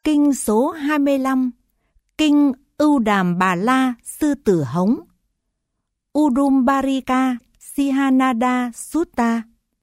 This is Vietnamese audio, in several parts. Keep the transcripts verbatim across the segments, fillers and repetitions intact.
Kinh số hai mươi lăm, Kinh Ưu Đàm Bà La Sư Tử Hống, Udumbarika Sihanada Sutta.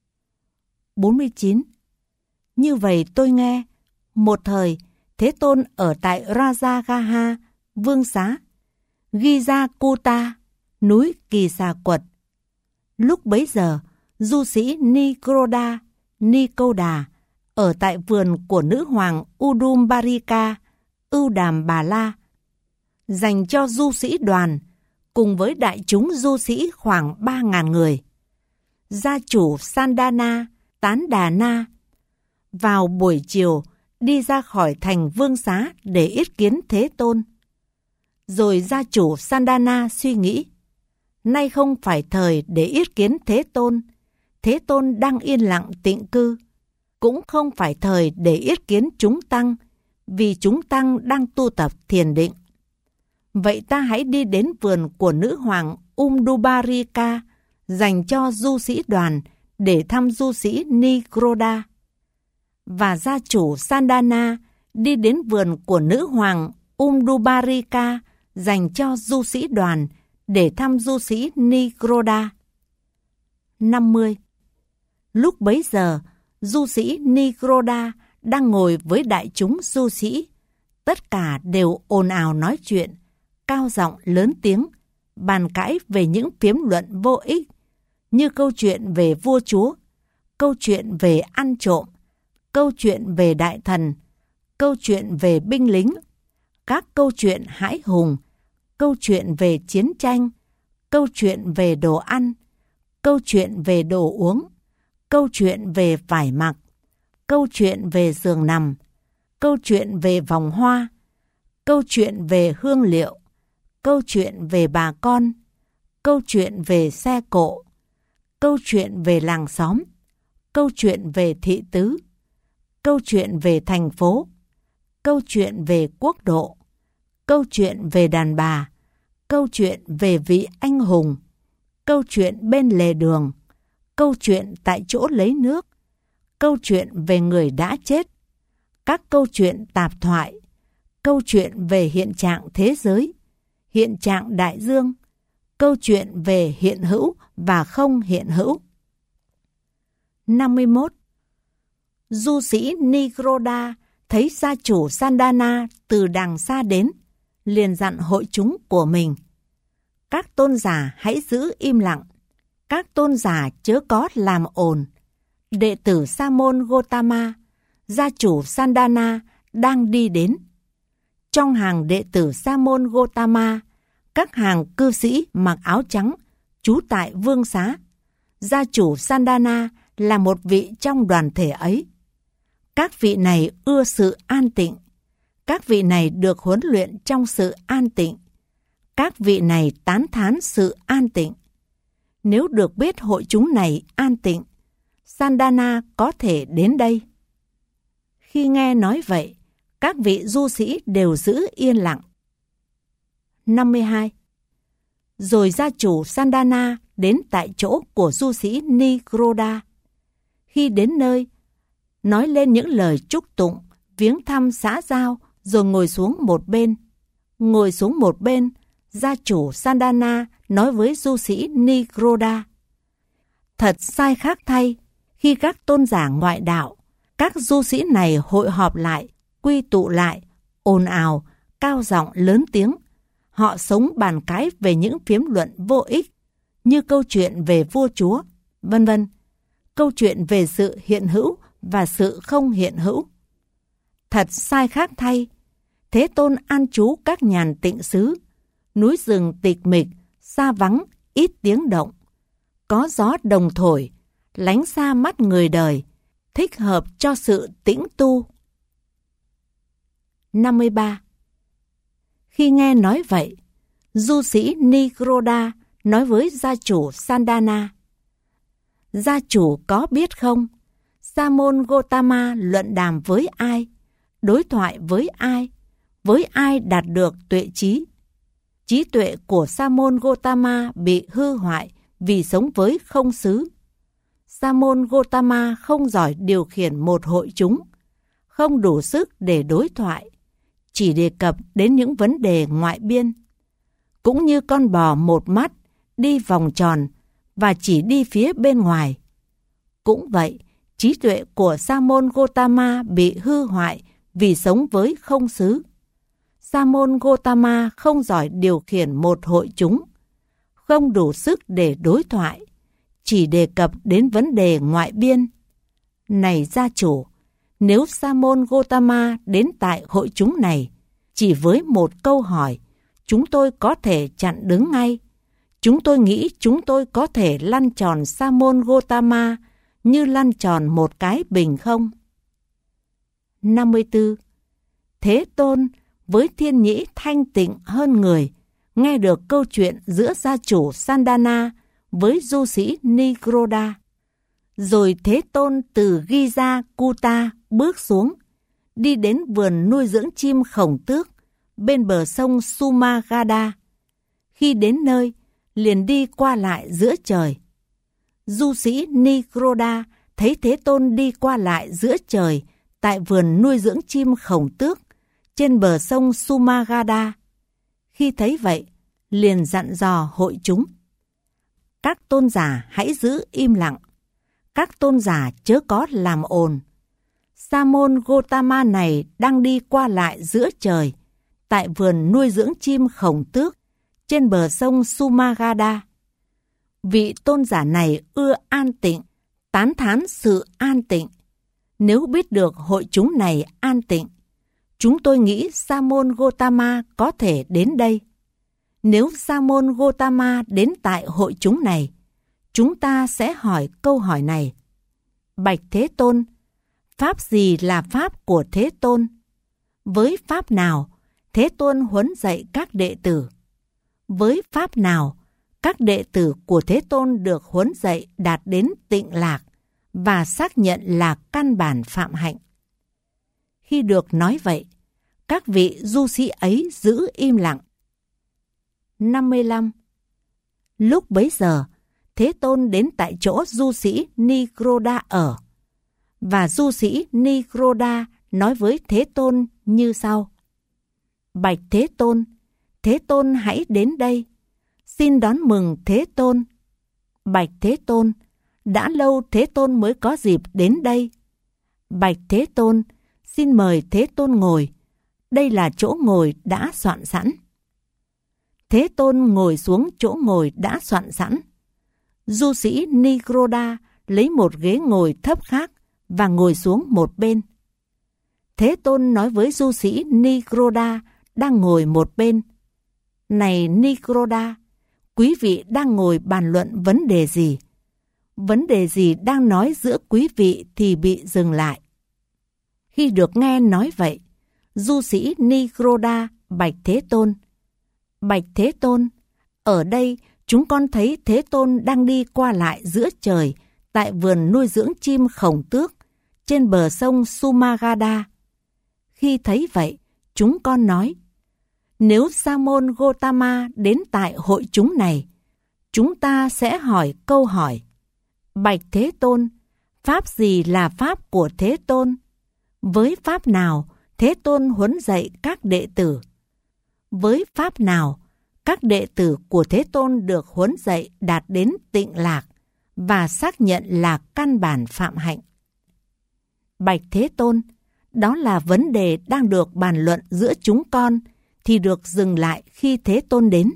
bốn mươi chín. Như vậy tôi nghe, một thời Thế Tôn ở tại Rajagaha, Vương Xá, Gijakuta, núi Kỳ Xà Quật. Lúc bấy giờ, du sĩ Nikroda, Nikoda, ở tại vườn của nữ hoàng Udumbarika, Ưu Đàm Bà La, dành cho du sĩ đoàn, cùng với đại chúng du sĩ khoảng ba ngàn người. Gia chủ Sandana, Tán Đà Na, vào buổi chiều đi ra khỏi thành Vương Xá để yết kiến Thế Tôn. Rồi gia chủ Sandana suy nghĩ, nay không phải thời để yết kiến Thế Tôn, Thế Tôn đang yên lặng tịnh cư, cũng không phải thời để yết kiến chúng tăng, vì chúng tăng đang tu tập thiền định. Vậy ta hãy đi đến vườn của nữ hoàng Udumbarika, dành cho du sĩ đoàn, để thăm du sĩ Nikroda. Và gia chủ Sandana đi đến vườn của nữ hoàng Udumbarika, dành cho du sĩ đoàn, để thăm du sĩ Nikroda. năm mươi. Lúc bấy giờ, du sĩ Nikroda đang ngồi với đại chúng du sĩ. Tất cả đều ồn ào nói chuyện, cao giọng lớn tiếng, bàn cãi về những phiếm luận vô ích, như câu chuyện về vua chúa, câu chuyện về ăn trộm, câu chuyện về đại thần, câu chuyện về binh lính, các câu chuyện hãi hùng, câu chuyện về chiến tranh, câu chuyện về đồ ăn, câu chuyện về đồ uống, câu chuyện về vải mặc, câu chuyện về giường nằm, câu chuyện về vòng hoa, câu chuyện về hương liệu, câu chuyện về bà con, câu chuyện về xe cộ, câu chuyện về làng xóm, câu chuyện về thị tứ, câu chuyện về thành phố, câu chuyện về quốc độ, câu chuyện về đàn bà, câu chuyện về vị anh hùng, câu chuyện bên lề đường, câu chuyện tại chỗ lấy nước, câu chuyện về người đã chết, các câu chuyện tạp thoại, câu chuyện về hiện trạng thế giới, hiện trạng đại dương, câu chuyện về hiện hữu và không hiện hữu. năm mươi mốt. Du sĩ Nikroda thấy gia chủ Sandana từ đằng xa đến, liền dặn hội chúng của mình: các tôn giả hãy giữ im lặng, các tôn giả chớ có làm ồn. Đệ tử Sa môn Gotama, gia chủ Sandana, đang đi đến. Trong hàng đệ tử Sa môn Gotama, các hàng cư sĩ mặc áo trắng, trú tại Vương Xá, gia chủ Sandana là một vị trong đoàn thể ấy. Các vị này ưa sự an tịnh. Các vị này được huấn luyện trong sự an tịnh. Các vị này tán thán sự an tịnh. Nếu được biết hội chúng này an tịnh, Sandana có thể đến đây. Khi nghe nói vậy, các vị du sĩ đều giữ yên lặng. năm mươi hai. Rồi gia chủ Sandana đến tại chỗ của du sĩ Nikroda. Khi đến nơi, nói lên những lời chúc tụng, viếng thăm xã giao, rồi ngồi xuống một bên. Ngồi xuống một bên, gia chủ Sandana nói với du sĩ Nikroda: thật sai khác thay, khi các tôn giả ngoại đạo, các du sĩ này hội họp lại, quy tụ lại, ồn ào, cao giọng lớn tiếng. Họ sống bàn cãi về những phiếm luận vô ích, như câu chuyện về vua chúa, vân vân, câu chuyện về sự hiện hữu và sự không hiện hữu. Thật sai khác thay, Thế Tôn an trú các nhàn tịnh xứ, núi rừng tịch mịch, xa vắng, ít tiếng động, có gió đồng thổi, lánh xa mắt người đời, thích hợp cho sự tĩnh tu. năm mươi ba. Khi nghe nói vậy, du sĩ Nikroda nói với gia chủ Sandana: gia chủ có biết không, Sa môn Gotama luận đàm với ai, đối thoại với ai, với ai đạt được tuệ trí? Trí tuệ của Sa môn Gotama bị hư hoại vì sống với không xứ. Sa môn Gotama không giỏi điều khiển một hội chúng, không đủ sức để đối thoại, chỉ đề cập đến những vấn đề ngoại biên. Cũng như con bò một mắt đi vòng tròn và chỉ đi phía bên ngoài. Cũng vậy, trí tuệ của Sa môn Gotama bị hư hoại vì sống với không xứ. Sa môn Gotama không giỏi điều khiển một hội chúng, không đủ sức để đối thoại, chỉ đề cập đến vấn đề ngoại biên. Này gia chủ, nếu Sa môn Gotama đến tại hội chúng này, chỉ với một câu hỏi, chúng tôi có thể chặn đứng ngay. Chúng tôi nghĩ chúng tôi có thể lăn tròn Sa môn Gotama như lăn tròn một cái bình không? năm mươi tư. Thế Tôn với thiên nhĩ thanh tịnh hơn người, nghe được câu chuyện giữa gia chủ Sandana với du sĩ Nigroda. Rồi Thế Tôn từ Giza Kuta bước xuống, đi đến vườn nuôi dưỡng chim khổng tước bên bờ sông Sumagada. Khi đến nơi, liền đi qua lại giữa trời. Du sĩ Nigroda thấy Thế Tôn đi qua lại giữa trời tại vườn nuôi dưỡng chim khổng tước trên bờ sông Sumagada. Khi thấy vậy, liền dặn dò hội chúng: các tôn giả hãy giữ im lặng, các tôn giả chớ có làm ồn. Sa môn Gotama này đang đi qua lại giữa trời tại vườn nuôi dưỡng chim khổng tước trên bờ sông Sumagada. Vị tôn giả này ưa an tịnh, tán thán sự an tịnh. Nếu biết được hội chúng này an tịnh, chúng tôi nghĩ Sa môn Gotama có thể đến đây. Nếu Sa môn Gotama đến tại hội chúng này, chúng ta sẽ hỏi câu hỏi này: bạch Thế Tôn, pháp gì là pháp của Thế Tôn? Với pháp nào Thế Tôn huấn dạy các đệ tử? Với pháp nào các đệ tử của Thế Tôn được huấn dạy đạt đến tịnh lạc và xác nhận là căn bản phạm hạnh? Khi được nói vậy, các vị du sĩ ấy giữ im lặng. năm mươi lăm. Lúc bấy giờ, Thế Tôn đến tại chỗ du sĩ Nigroda ở. Và du sĩ Nigroda nói với Thế Tôn như sau: bạch Thế Tôn, Thế Tôn hãy đến đây. Xin đón mừng Thế Tôn. Bạch Thế Tôn, đã lâu Thế Tôn mới có dịp đến đây. Bạch Thế Tôn, xin mời Thế Tôn ngồi. Đây là chỗ ngồi đã soạn sẵn. Thế Tôn ngồi xuống chỗ ngồi đã soạn sẵn. Du sĩ Nigroda lấy một ghế ngồi thấp khác và ngồi xuống một bên. Thế Tôn nói với du sĩ Nigroda đang ngồi một bên: này Nigroda, quý vị đang ngồi bàn luận vấn đề gì? Vấn đề gì đang nói giữa quý vị thì bị dừng lại. Khi được nghe nói vậy, du sĩ Nigroda bạch Thế Tôn: bạch Thế Tôn, ở đây chúng con thấy Thế Tôn đang đi qua lại giữa trời tại vườn nuôi dưỡng chim khổng tước trên bờ sông Sumagada. Khi thấy vậy, chúng con nói: nếu Sa môn Gotama đến tại hội chúng này, chúng ta sẽ hỏi câu hỏi: bạch Thế Tôn, pháp gì là pháp của Thế Tôn? Với pháp nào Thế Tôn huấn dạy các đệ tử? Với pháp nào các đệ tử của Thế Tôn được huấn dạy đạt đến tịnh lạc và xác nhận là căn bản phạm hạnh? Bạch Thế Tôn, đó là vấn đề đang được bàn luận giữa chúng con thì được dừng lại khi Thế Tôn đến.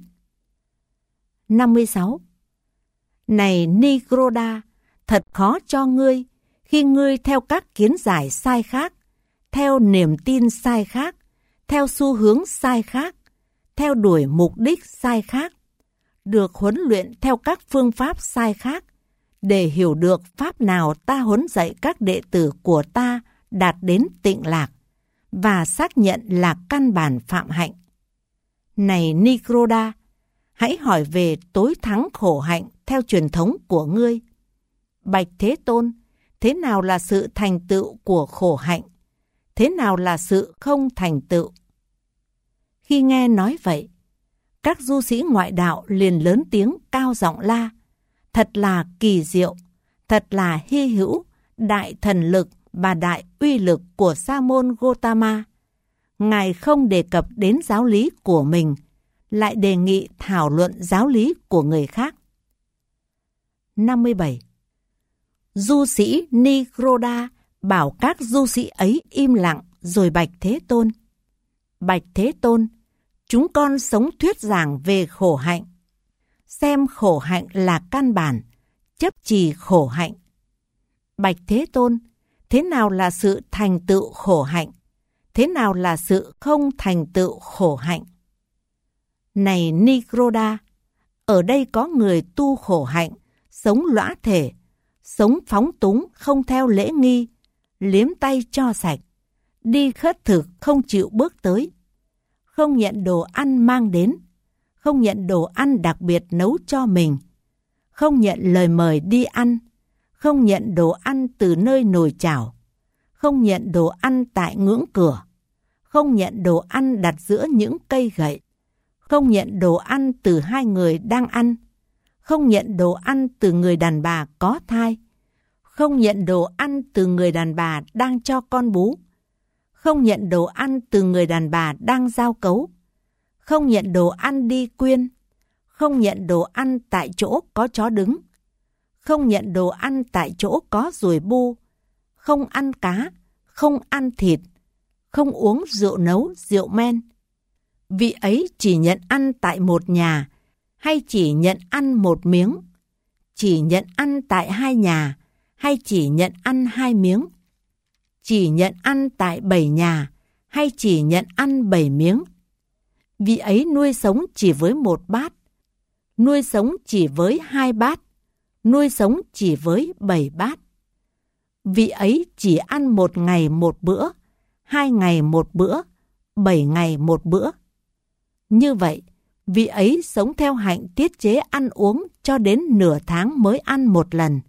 năm mươi sáu. Này Nigroda, thật khó cho ngươi khi ngươi theo các kiến giải sai khác, theo niềm tin sai khác, theo xu hướng sai khác, theo đuổi mục đích sai khác, được huấn luyện theo các phương pháp sai khác, để hiểu được pháp nào ta huấn dạy các đệ tử của ta đạt đến tịnh lạc và xác nhận là căn bản phạm hạnh. Này Nigroda, hãy hỏi về tối thắng khổ hạnh theo truyền thống của ngươi. Bạch Thế Tôn, thế nào là sự thành tựu của khổ hạnh? Thế nào là sự không thành tựu? Khi nghe nói vậy, các du sĩ ngoại đạo liền lớn tiếng cao giọng la: thật là kỳ diệu, thật là hy hữu, đại thần lực và đại uy lực của Sa môn Gotama. Ngài không đề cập đến giáo lý của mình, lại đề nghị thảo luận giáo lý của người khác. năm mươi bảy. Du sĩ Nicoda bảo các du sĩ ấy im lặng rồi bạch Thế Tôn. Bạch Thế Tôn, chúng con sống thuyết giảng về khổ hạnh. Xem khổ hạnh là căn bản, chấp trì khổ hạnh. Bạch Thế Tôn, thế nào là sự thành tựu khổ hạnh? Thế nào là sự không thành tựu khổ hạnh? Này Nicoda, ở đây có người tu khổ hạnh, sống lõa thể, sống phóng túng không theo lễ nghi, liếm tay cho sạch, đi khất thực không chịu bước tới, không nhận đồ ăn mang đến, không nhận đồ ăn đặc biệt nấu cho mình, không nhận lời mời đi ăn, không nhận đồ ăn từ nơi nồi chảo, không nhận đồ ăn tại ngưỡng cửa, không nhận đồ ăn đặt giữa những cây gậy, không nhận đồ ăn từ hai người đang ăn, không nhận đồ ăn từ người đàn bà có thai, không nhận đồ ăn từ người đàn bà đang cho con bú, không nhận đồ ăn từ người đàn bà đang giao cấu, không nhận đồ ăn đi quyên, không nhận đồ ăn tại chỗ có chó đứng, không nhận đồ ăn tại chỗ có ruồi bu, không ăn cá, không ăn thịt, không uống rượu nấu, rượu men. Vị ấy chỉ nhận ăn tại một nhà, hay chỉ nhận ăn một miếng, chỉ nhận ăn tại hai nhà, hay chỉ nhận ăn hai miếng, chỉ nhận ăn tại bảy nhà, hay chỉ nhận ăn bảy miếng. Vị ấy nuôi sống chỉ với một bát, nuôi sống chỉ với hai bát, nuôi sống chỉ với bảy bát. Vị ấy chỉ ăn một ngày một bữa, hai ngày một bữa, bảy ngày một bữa. Như vậy, vị ấy sống theo hạnh tiết chế ăn uống cho đến nửa tháng mới ăn một lần.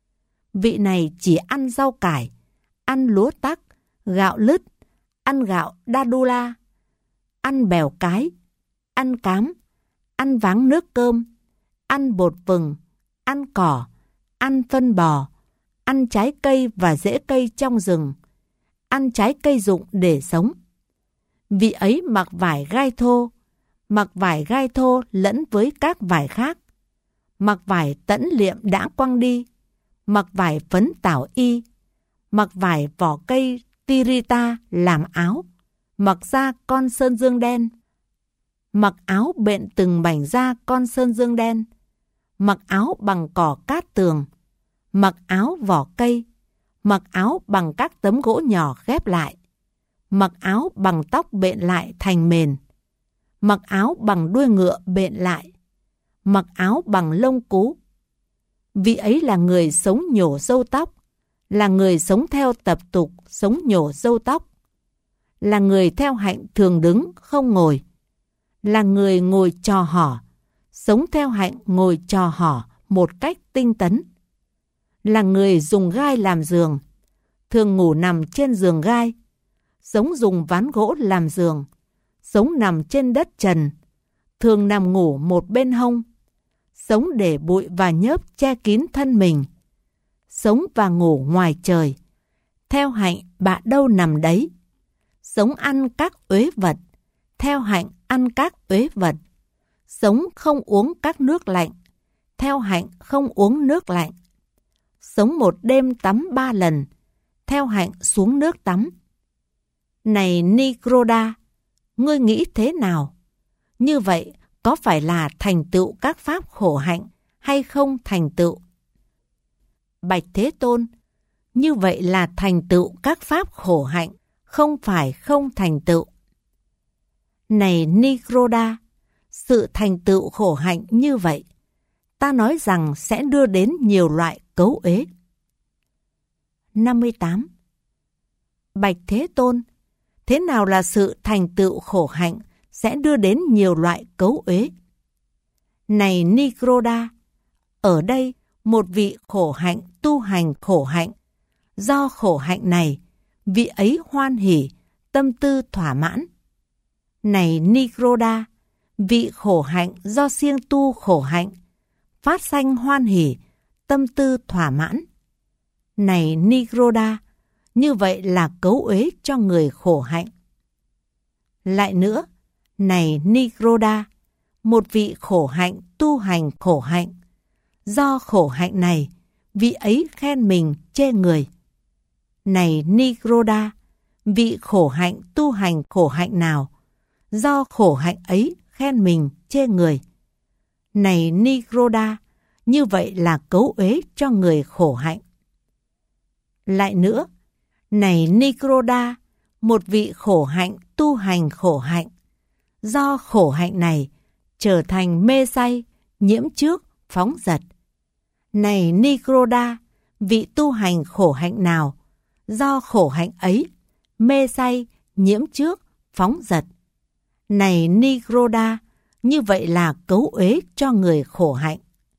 Vị này chỉ ăn rau cải, ăn lúa tắc, gạo lứt, ăn gạo dadula, ăn bèo cái, ăn cám, ăn váng nước cơm, ăn bột vừng, ăn cỏ, ăn phân bò, ăn trái cây và rễ cây trong rừng, ăn trái cây rụng để sống. Vị ấy mặc vải gai thô, mặc vải gai thô lẫn với các vải khác, mặc vải tẫn liệm đã quăng đi, mặc vải phấn tảo y, mặc vải vỏ cây tirita làm áo, mặc da con sơn dương đen, mặc áo bện từng mảnh da con sơn dương đen, mặc áo bằng cỏ cát tường, mặc áo vỏ cây, mặc áo bằng các tấm gỗ nhỏ ghép lại, mặc áo bằng tóc bện lại thành mền, mặc áo bằng đuôi ngựa bện lại, mặc áo bằng lông cú. Vị ấy là người sống nhổ râu tóc, là người sống theo tập tục sống nhổ râu tóc, là người theo hạnh thường đứng không ngồi, là người ngồi trò hỏ, sống theo hạnh ngồi trò hỏ một cách tinh tấn, là người dùng gai làm giường, thường ngủ nằm trên giường gai, sống dùng ván gỗ làm giường, sống nằm trên đất trần, thường nằm ngủ một bên hông, sống để bụi và nhớp che kín thân mình, sống và ngủ ngoài trời, theo hạnh bạ đâu nằm đấy, sống ăn các uế vật, theo hạnh ăn các uế vật, sống không uống các nước lạnh, theo hạnh không uống nước lạnh, sống một đêm tắm ba lần, theo hạnh xuống nước tắm. Này Nicoda, ngươi nghĩ thế nào? Như vậy có phải là thành tựu các pháp khổ hạnh hay không thành tựu? Bạch Thế Tôn, như vậy là thành tựu các pháp khổ hạnh, không phải không thành tựu. Này Nicoda, sự thành tựu khổ hạnh như vậy, ta nói rằng sẽ đưa đến nhiều loại cấu uế. năm mươi tám. Bạch Thế Tôn, thế nào là sự thành tựu khổ hạnh sẽ đưa đến nhiều loại cấu uế? Này Nicoda, ở đây một vị khổ hạnh tu hành khổ hạnh, do khổ hạnh này, vị ấy hoan hỉ, tâm tư thỏa mãn. Này Nicoda, vị khổ hạnh do siêng tu khổ hạnh, phát sanh hoan hỉ, tâm tư thỏa mãn. Này Nicoda, như vậy là cấu uế cho người khổ hạnh. Lại nữa, này Nikroda, một vị khổ hạnh tu hành khổ hạnh. Do khổ hạnh này, vị ấy khen mình chê người. Này Nikroda, vị khổ hạnh tu hành khổ hạnh nào? Do khổ hạnh ấy khen mình chê người. Này Nikroda, như vậy là cấu uế cho người khổ hạnh. Lại nữa, này Nikroda, một vị khổ hạnh tu hành khổ hạnh. Do khổ hạnh này, trở thành mê say, nhiễm trước, phóng dật. Này Nikroda, vị tu hành khổ hạnh nào? Do khổ hạnh ấy, mê say, nhiễm trước, phóng dật. Này Nikroda, như vậy là cấu uế cho người khổ hạnh.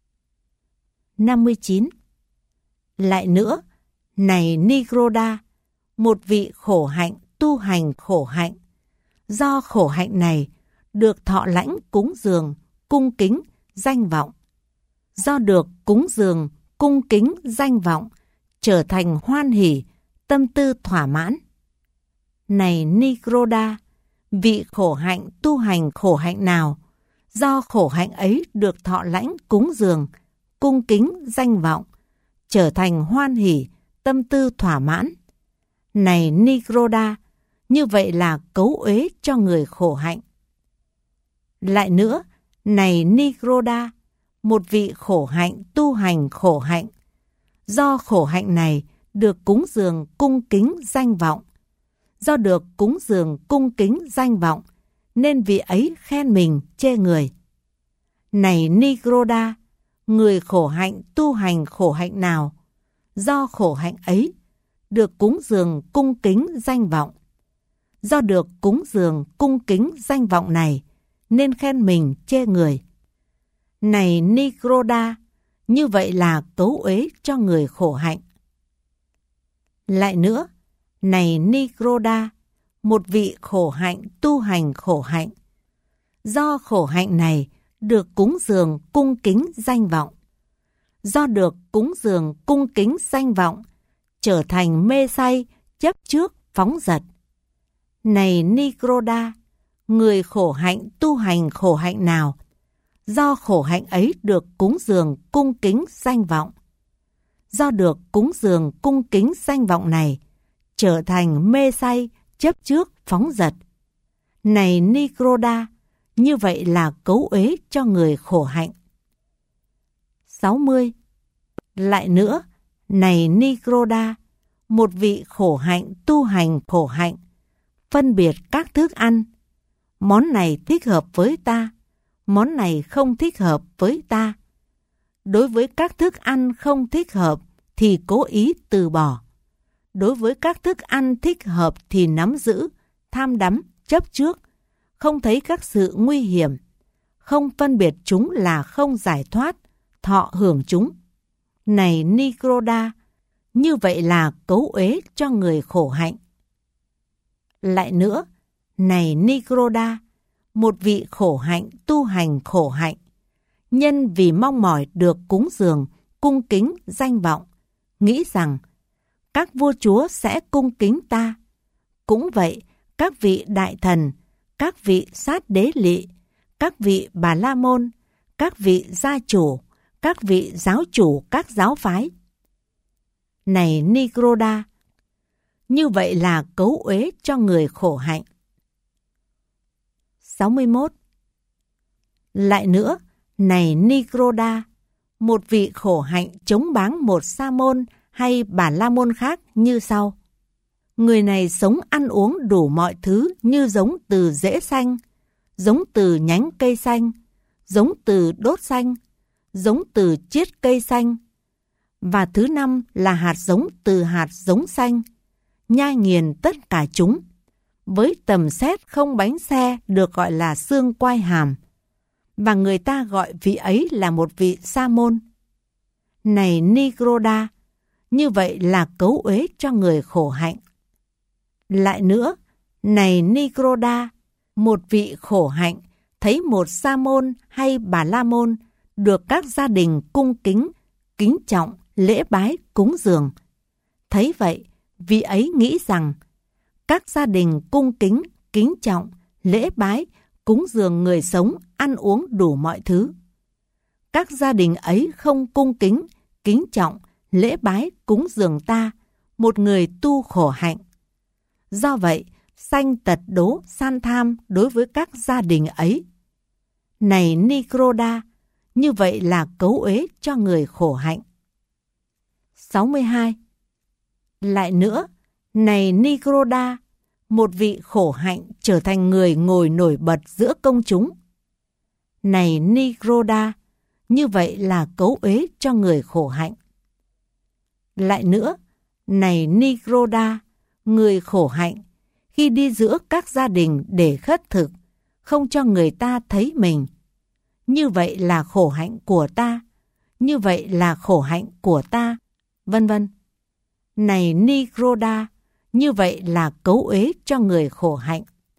năm mươi chín. Lại nữa, này Nikroda, một vị khổ hạnh tu hành khổ hạnh. Do khổ hạnh này, được thọ lãnh cúng dường, cung kính, danh vọng. Do được cúng dường, cung kính, danh vọng, trở thành hoan hỷ, tâm tư thỏa mãn. Này Nikroda, vị khổ hạnh tu hành khổ hạnh nào? Do khổ hạnh ấy được thọ lãnh cúng dường, cung kính, danh vọng, trở thành hoan hỷ, tâm tư thỏa mãn. Này Nikroda, như vậy là cấu uế cho người khổ hạnh. Lại nữa, này Nikroda, một vị khổ hạnh tu hành khổ hạnh. Do khổ hạnh này được cúng dường cung kính danh vọng. Do được cúng dường cung kính danh vọng, nên vị ấy khen mình chê người. Này Nikroda, người khổ hạnh tu hành khổ hạnh nào? Do khổ hạnh ấy, được cúng dường cung kính danh vọng. Do được cúng dường cung kính danh vọng này, nên khen mình chê người. Này Nikroda, như vậy là cấu uế cho người khổ hạnh. Lại nữa, này Nikroda, một vị khổ hạnh tu hành khổ hạnh. Do khổ hạnh này, được cúng dường cung kính danh vọng. Do được cúng dường cung kính danh vọng, trở thành mê say, chấp trước, phóng dật. Này Nikroda, người khổ hạnh tu hành khổ hạnh nào? Do khổ hạnh ấy được cúng dường cung kính danh vọng. Do được cúng dường cung kính danh vọng này, trở thành mê say, chấp trước, phóng dật. Này Nikroda, như vậy là cấu uế cho người khổ hạnh. sáu mươi. Lại nữa, này Nikroda, một vị khổ hạnh tu hành khổ hạnh, phân biệt các thức ăn. Món này thích hợp với ta, món này không thích hợp với ta. Đối với các thức ăn không thích hợp thì cố ý từ bỏ. Đối với các thức ăn thích hợp thì nắm giữ, tham đắm, chấp trước, không thấy các sự nguy hiểm, không phân biệt chúng là không giải thoát, thọ hưởng chúng. Này Nikroda, như vậy là cấu uế cho người khổ hạnh. Lại nữa, này Nikroda, một vị khổ hạnh tu hành khổ hạnh, nhân vì mong mỏi được cúng dường, cung kính danh vọng, nghĩ rằng các vua chúa sẽ cung kính ta. Cũng vậy, các vị đại thần, các vị sát đế lỵ, các vị bà la môn, các vị gia chủ, các vị giáo chủ các giáo phái. Này Nikroda, như vậy là cấu uế cho người khổ hạnh. sáu mươi mốt. Lại nữa, này Nikroda, một vị khổ hạnh chống báng một sa môn hay bà la môn khác như sau. Người này sống ăn uống đủ mọi thứ như giống từ rễ xanh, giống từ nhánh cây xanh, giống từ đốt xanh, giống từ chiết cây xanh. Và thứ năm là hạt giống từ hạt giống xanh, nhai nghiền tất cả chúng. Với tầm xét không bánh xe được gọi là xương quai hàm. Và người ta gọi vị ấy là một vị sa môn. Này Nikroda, như vậy là cấu uế cho người khổ hạnh. Lại nữa, này Nikroda, một vị khổ hạnh thấy một sa môn hay bà la môn được các gia đình cung kính, kính trọng, lễ bái, cúng dường. Thấy vậy, vị ấy nghĩ rằng các gia đình cung kính, kính trọng, lễ bái, cúng dường người sống, ăn uống đủ mọi thứ. Các gia đình ấy không cung kính, kính trọng, lễ bái, cúng dường ta, một người tu khổ hạnh. Do vậy, sanh tật đố san tham đối với các gia đình ấy. Này Nikroda, như vậy là cấu uế cho người khổ hạnh. sáu mươi hai. Lại nữa, này Nikroda, một vị khổ hạnh trở thành người ngồi nổi bật giữa công chúng. Này Nikroda, như vậy là cấu uế cho người khổ hạnh. Lại nữa, này Nikroda, người khổ hạnh, khi đi giữa các gia đình để khất thực, không cho người ta thấy mình. Như vậy là khổ hạnh của ta, như vậy là khổ hạnh của ta, vân vân. Này Nikroda, như vậy là cấu uế cho người khổ hạnh.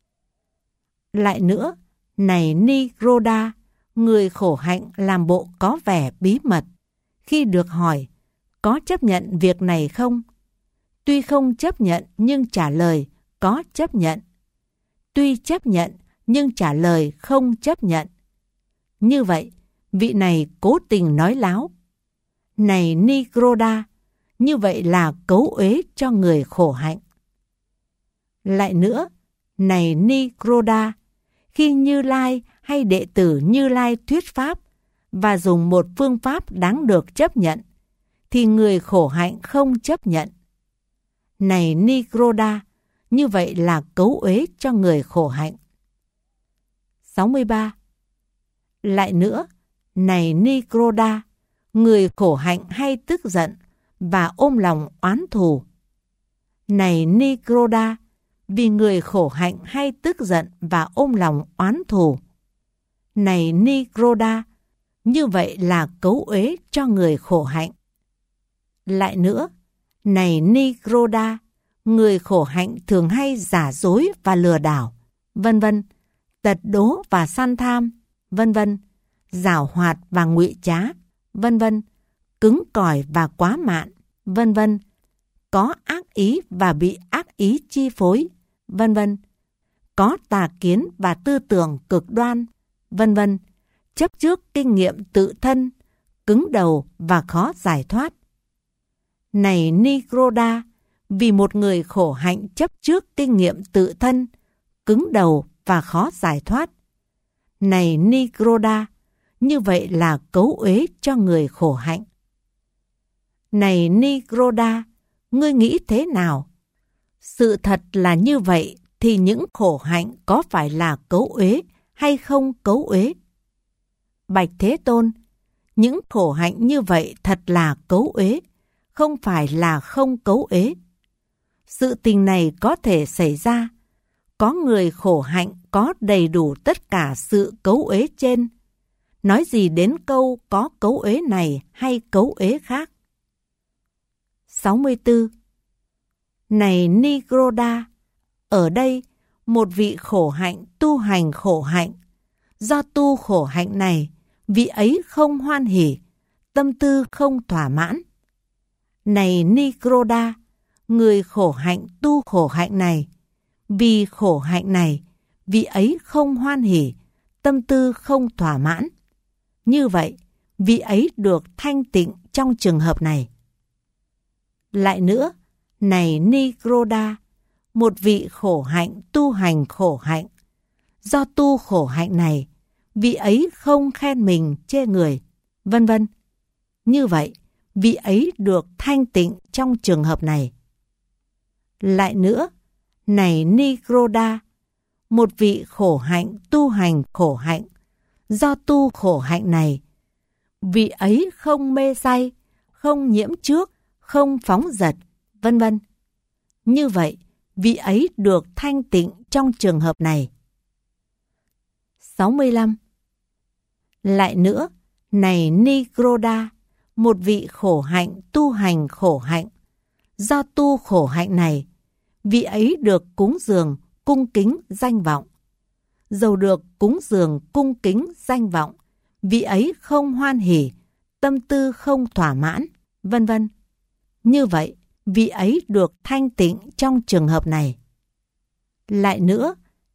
Lại nữa, này Nikroda, người khổ hạnh làm bộ có vẻ bí mật. Khi được hỏi, có chấp nhận việc này không? Tuy không chấp nhận nhưng trả lời có chấp nhận. Tuy chấp nhận nhưng trả lời không chấp nhận. Như vậy, vị này cố tình nói láo. Này Nikroda, như vậy là cấu uế cho người khổ hạnh. Lại nữa, này Nikroda, khi Như Lai hay đệ tử Như Lai thuyết pháp và dùng một phương pháp đáng được chấp nhận, thì người khổ hạnh không chấp nhận. Này Nikroda, như vậy là cấu uế cho người khổ hạnh. sáu mươi ba. Lại nữa, này Nikroda, người khổ hạnh hay tức giận và ôm lòng oán thù. Này Nikroda, vì người khổ hạnh hay tức giận và ôm lòng oán thù. Này Nikroda, như vậy là cấu uế cho người khổ hạnh. Lại nữa, này Nikroda, người khổ hạnh thường hay giả dối và lừa đảo, vân vân, tật đố và săn tham, vân vân, giảo hoạt và ngụy trá, vân vân, cứng cỏi và quá mạn, vân vân, có ác ý và bị ác ý chi phối, vân vân, có tà kiến và tư tưởng cực đoan, vân vân, chấp trước kinh nghiệm tự thân, cứng đầu và khó giải thoát. Này Nikroda, vì một người khổ hạnh chấp trước kinh nghiệm tự thân, cứng đầu và khó giải thoát. Này Nikroda, như vậy là cấu uế cho người khổ hạnh. Này Nikroda, ngươi nghĩ thế nào? Sự thật là như vậy thì những khổ hạnh có phải là cấu uế hay không cấu uế? Bạch Thế Tôn, những khổ hạnh như vậy thật là cấu uế, không phải là không cấu uế. Sự tình này có thể xảy ra. Có người khổ hạnh có đầy đủ tất cả sự cấu uế trên. Nói gì đến câu có cấu uế này hay cấu uế khác? sáu mươi tư. Này Nikroda, ở đây một vị khổ hạnh tu hành khổ hạnh. Do tu khổ hạnh này, vị ấy không hoan hỉ, tâm tư không thỏa mãn. Này Nikroda, người khổ hạnh tu khổ hạnh này, vì khổ hạnh này, vị ấy không hoan hỉ, tâm tư không thỏa mãn. Như vậy, vị ấy được thanh tịnh trong trường hợp này. Lại nữa, này Nikroda, một vị khổ hạnh tu hành khổ hạnh. Do tu khổ hạnh này, vị ấy không khen mình chê người, vân vân. Như vậy, vị ấy được thanh tịnh trong trường hợp này. Lại nữa, này Nikroda, một vị khổ hạnh tu hành khổ hạnh. Do tu khổ hạnh này, vị ấy không mê say, không nhiễm trước, không phóng dật, vân vân. Như vậy, vị ấy được thanh tịnh trong trường hợp này. sáu mươi lăm. Lại nữa, này Nikroda, một vị khổ hạnh tu hành khổ hạnh. Do tu khổ hạnh này, vị ấy được cúng dường, cung kính, danh vọng. Dầu được cúng dường, cung kính, danh vọng, vị ấy không hoan hỉ, tâm tư không thỏa mãn, vân vân. Như vậy, vị ấy được thanh tịnh trong trường hợp này. Lại nữa,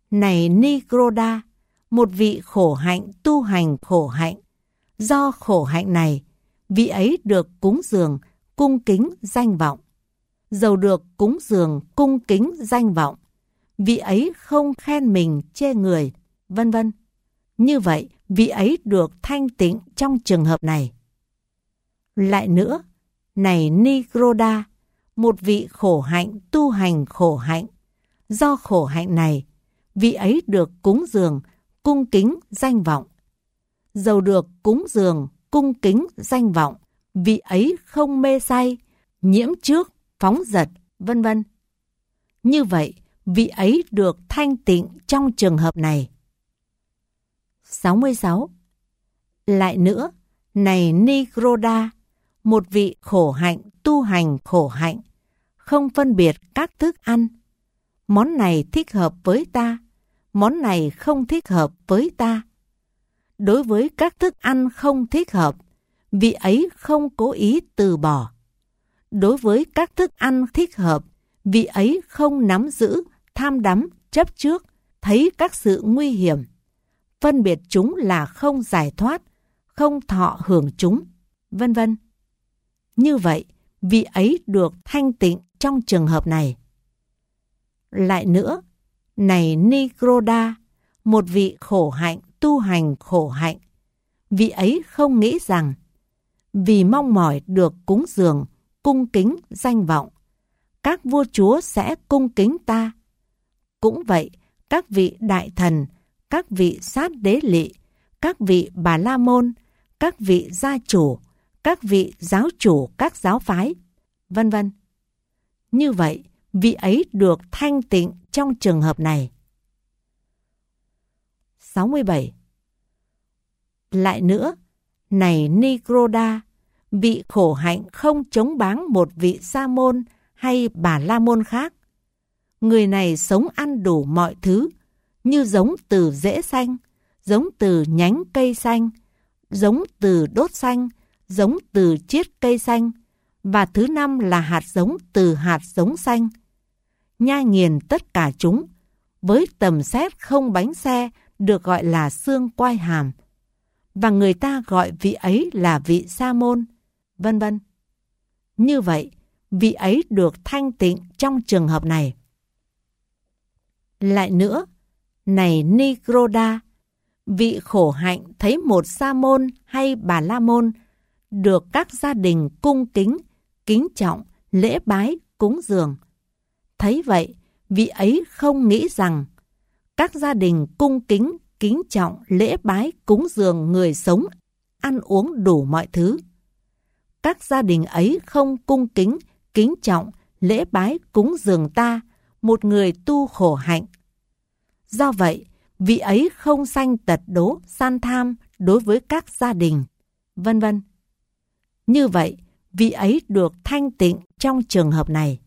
này Nikroda, một vị khổ hạnh tu hành khổ hạnh. Do khổ hạnh này, vị ấy được cúng dường, cung kính danh vọng. Dầu được cúng dường, cung kính danh vọng, vị ấy không khen mình chê người, vân vân. Như vậy, vị ấy được thanh tịnh trong trường hợp này. Lại nữa, này Nikroda, một vị khổ hạnh tu hành khổ hạnh. Do khổ hạnh này, vị ấy được cúng dường, cung kính danh vọng. Dầu được cúng dường, cung kính danh vọng, vị ấy không mê say, nhiễm trước, phóng dật, vân vân. Như vậy, vị ấy được thanh tịnh trong trường hợp này. sáu mươi sáu. Lại nữa, này Nikroda, một vị khổ hạnh tu hành khổ hạnh, không phân biệt các thức ăn. Món này thích hợp với ta, món này không thích hợp với ta. Đối với các thức ăn không thích hợp, vị ấy không cố ý từ bỏ. Đối với các thức ăn thích hợp, vị ấy không nắm giữ, tham đắm, chấp trước, thấy các sự nguy hiểm. Phân biệt chúng là không giải thoát, không thọ hưởng chúng, vân vân. Như vậy, vị ấy được thanh tịnh trong trường hợp này. Lại nữa, này Nikroda, một vị khổ hạnh tu hành khổ hạnh, vị ấy không nghĩ rằng vì mong mỏi được cúng dường, cung kính danh vọng, các vua chúa sẽ cung kính ta. Cũng vậy, các vị đại thần, các vị sát đế lị, các vị bà la môn, các vị gia chủ, các vị giáo chủ các giáo phái, vân vân. Như vậy, vị ấy được thanh tịnh trong trường hợp này. sáu mươi bảy. Lại nữa, này Nikroda, vị khổ hạnh không chống báng một vị sa môn hay bà la môn khác. Người này sống ăn đủ mọi thứ, như giống từ rễ xanh, giống từ nhánh cây xanh, giống từ đốt xanh, giống từ chiết cây xanh, và thứ năm là hạt giống từ hạt giống xanh. Nhai nghiền tất cả chúng, với tầm xét không bánh xe được gọi là xương quai hàm, và người ta gọi vị ấy là vị sa môn, vân vân. Như vậy, vị ấy được thanh tịnh trong trường hợp này. Lại nữa, này Nikroda, vị khổ hạnh thấy một sa môn hay bà la môn được các gia đình cung kính, kính trọng, lễ bái, cúng dường. Thấy vậy, vị ấy không nghĩ rằng các gia đình cung kính, kính trọng, lễ bái, cúng dường người sống, ăn uống đủ mọi thứ. Các gia đình ấy không cung kính, kính trọng, lễ bái, cúng dường ta, một người tu khổ hạnh. Do vậy, vị ấy không sanh tật đố, san tham đối với các gia đình, vân vân. Như vậy, vị ấy được thanh tịnh trong trường hợp này.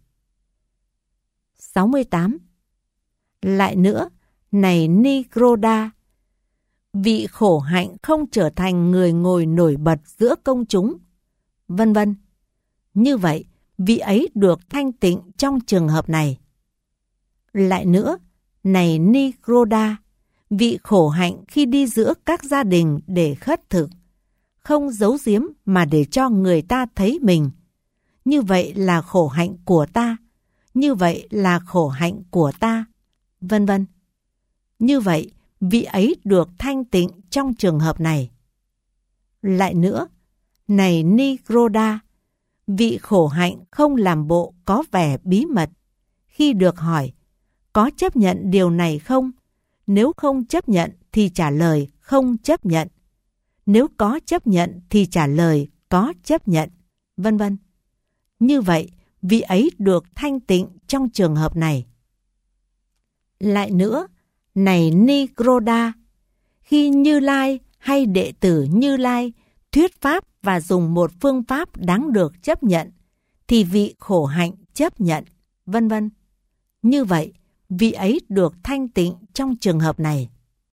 sáu mươi tám. Lại nữa, này Nikroda, vị khổ hạnh không trở thành người ngồi nổi bật giữa công chúng, vân vân. Như vậy, vị ấy được thanh tịnh trong trường hợp này. Lại nữa, này Nikroda, vị khổ hạnh khi đi giữa các gia đình để khất thực, không giấu giếm mà để cho người ta thấy mình. Như vậy là khổ hạnh của ta, như vậy là khổ hạnh của ta, vân vân. Như vậy, vị ấy được thanh tịnh trong trường hợp này. Lại nữa, này Nikroda, vị khổ hạnh không làm bộ có vẻ bí mật. Khi được hỏi, có chấp nhận điều này không? Nếu không chấp nhận thì trả lời không chấp nhận. Nếu có chấp nhận thì trả lời có chấp nhận, vân vân. Như vậy, vị ấy được thanh tịnh trong trường hợp này. Lại nữa, này Nikroda, khi Như Lai hay đệ tử Như Lai thuyết pháp và dùng một phương pháp đáng được chấp nhận, thì vị khổ hạnh chấp nhận, vân vân. Như vậy, vị ấy được thanh tịnh trong trường hợp này.